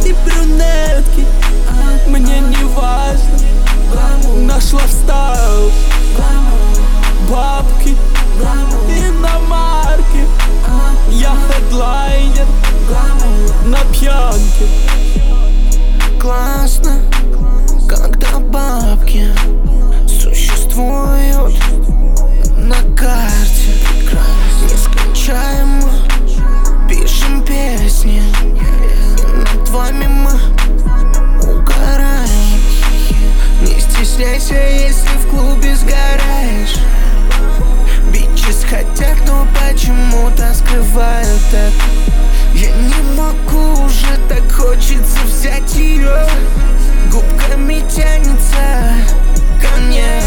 и брюнетки. Мне не важно, нашла в стайл бабки, иномарки. Я хедлайнер на пьянке. Классно, когда бабки существуют на карте. Нескончаемо пишем песни, и над вами мы угораем. Не стесняйся, если в клубе сгораешь. Бичес хотят, но почему-то скрывают это. Я не могу уже, так хочется взять ее. Губками тянется ко мне.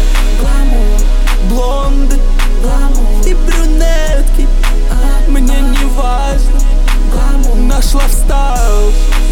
Блонды и брюнетки. Мне не важно, нашла в стайл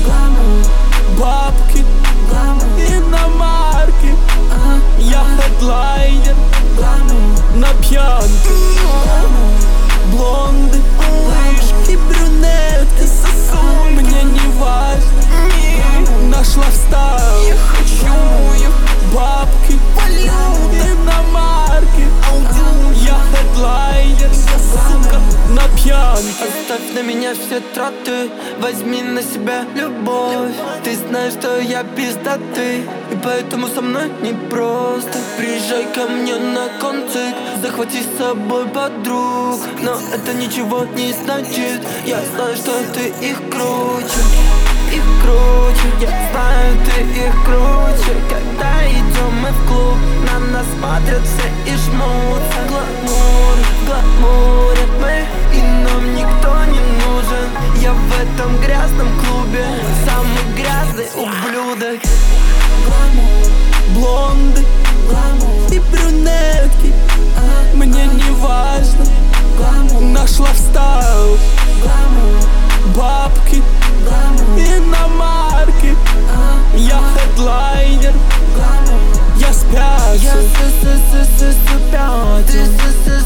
бабки, иномарки. Я хедлайнер на пьянке. Блонды и брюнетки. Мне не важно, нашла в стайл Я хочу бабки, иномарки. Я хедлайнер, сука, на пьянке. Оставь на меня все траты, возьми на себя любовь. Ты знаешь, что я пиздатый, и поэтому со мной непросто. Приезжай ко мне на концерт, захвати с собой подруг. Но это ничего не значит, я знаю, что ты их круче. Их круче, я знаю, ты их круче. Когда идем мы в клуб, на нас смотрят все и жмутся. Гламур, в гламуре мы, и нам никто не нужен. Я в этом грязном клубе самый грязный ублюдок. Блонды и брюнетки. Мне не важно, нашла в стайл бабки, иномарки. Я хедлайнер, я спящий. Я спящий.